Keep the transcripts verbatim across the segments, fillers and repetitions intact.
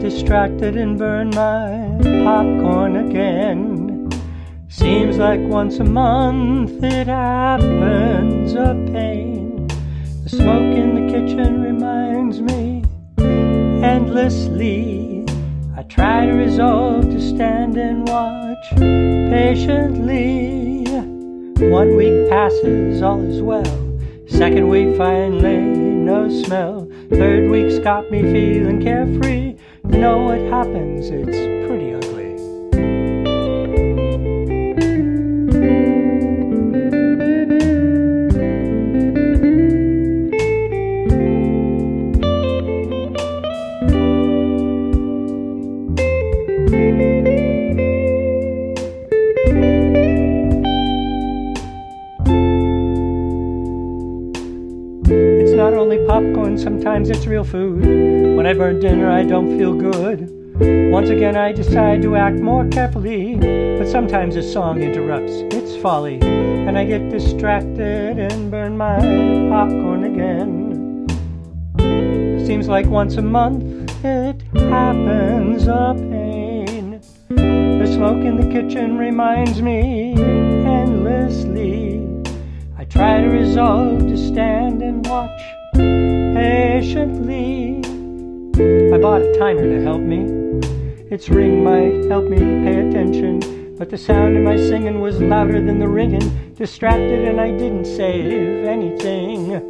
distracted and burn my popcorn again. Seems like once a month it happens, a pain. The smoke in the kitchen reminds me endlessly. I try to resolve to stand and watch patiently. One week passes, all is well. Second week finally, no smell. Third week's got me feeling carefree. You know what happens, it's pretty ugly. It's not only popcorn, sometimes it's real food. When I burn dinner, I don't feel good. Once again, I decide to act more carefully, but sometimes a song interrupts its folly, and I get distracted and burn my popcorn again. Seems like once a month it happens, a pain. The smoke in the kitchen reminds me endlessly. I try to resolve to stand and watch patiently. I bought a timer to help me. Its ring might help me pay attention, but the sound in my singing was louder than the ringing. Distracted and I didn't save anything.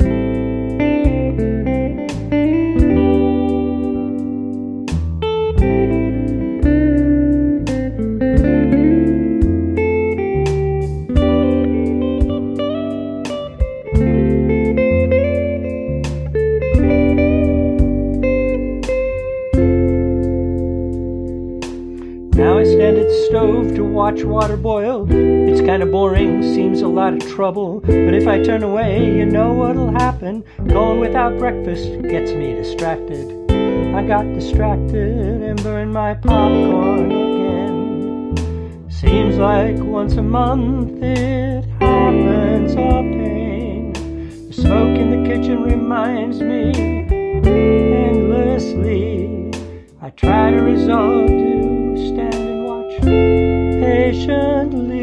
Now I stand at the stove to watch water boil. It's kinda boring, seems a lot of trouble. But if I turn away, you know what'll happen. Going without breakfast gets me distracted. I got distracted and burned my popcorn again. Seems like once a month it happens, a pain. The smoke in the kitchen reminds me endlessly. I try to resolve to stand and watch patiently.